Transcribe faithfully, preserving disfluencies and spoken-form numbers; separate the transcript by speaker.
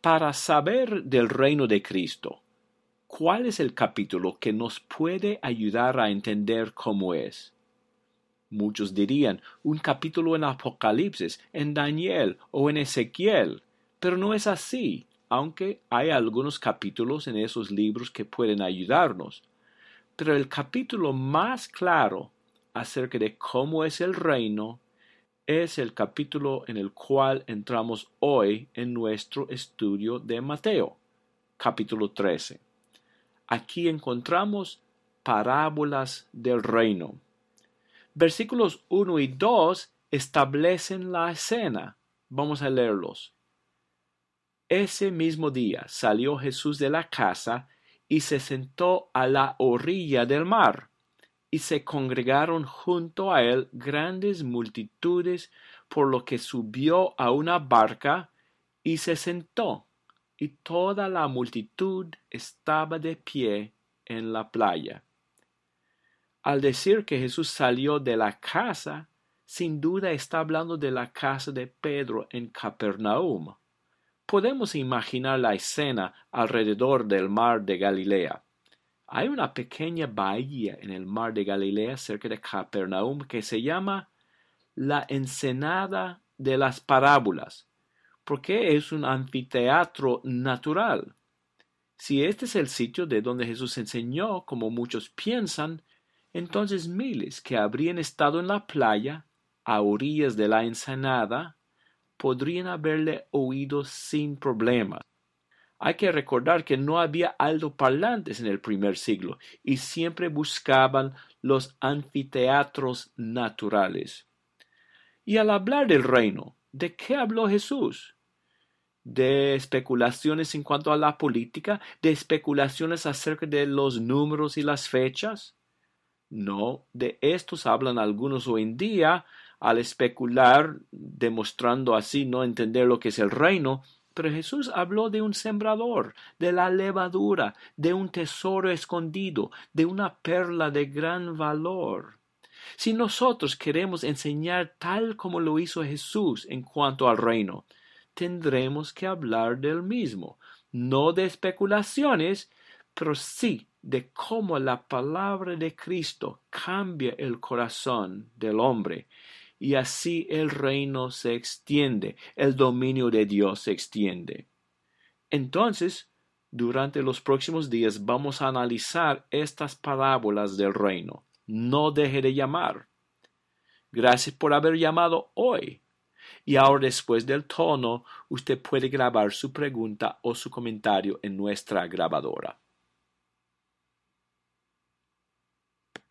Speaker 1: Para saber del reino de Cristo, ¿cuál es el capítulo que nos puede ayudar a entender cómo es? Muchos dirían un capítulo en Apocalipsis, en Daniel o en Ezequiel, pero no es así, aunque hay algunos capítulos en esos libros que pueden ayudarnos. Pero el capítulo más claro acerca de cómo es el reino es el capítulo en el cual entramos hoy en nuestro estudio de Mateo, capítulo trece. Aquí encontramos parábolas del reino. Versículos uno y dos establecen la escena. Vamos a leerlos. Ese mismo día salió Jesús de la casa y se sentó a la orilla del mar, y se congregaron junto a él grandes multitudes, por lo que subió a una barca y se sentó, y toda la multitud estaba de pie en la playa. Al decir que Jesús salió de la casa, sin duda está hablando de la casa de Pedro en Capernaum. Podemos imaginar la escena alrededor del mar de Galilea. Hay una pequeña bahía en el mar de Galilea cerca de Capernaum que se llama la Ensenada de las Parábolas, porque es un anfiteatro natural. Si este es el sitio de donde Jesús enseñó, como muchos piensan, entonces miles que habrían estado en la playa, a orillas de la ensenada, podrían haberle oído sin problemas. Hay que recordar que no había altoparlantes en el primer siglo y siempre buscaban los anfiteatros naturales. Y al hablar del reino, ¿de qué habló Jesús? ¿De especulaciones en cuanto a la política? ¿De especulaciones acerca de los números y las fechas? No, de estos hablan algunos hoy en día al especular, demostrando así no entender lo que es el reino. Pero Jesús habló de un sembrador, de la levadura, de un tesoro escondido, de una perla de gran valor. Si nosotros queremos enseñar tal como lo hizo Jesús en cuanto al reino, tendremos que hablar del mismo, no de especulaciones, pero sí de cómo la palabra de Cristo cambia el corazón del hombre. Y así el reino se extiende, el dominio de Dios se extiende. Entonces, durante los próximos días vamos a analizar estas parábolas del reino. No deje de llamar. Gracias por haber llamado hoy. Y ahora, después del tono, usted puede grabar su pregunta o su comentario en nuestra grabadora.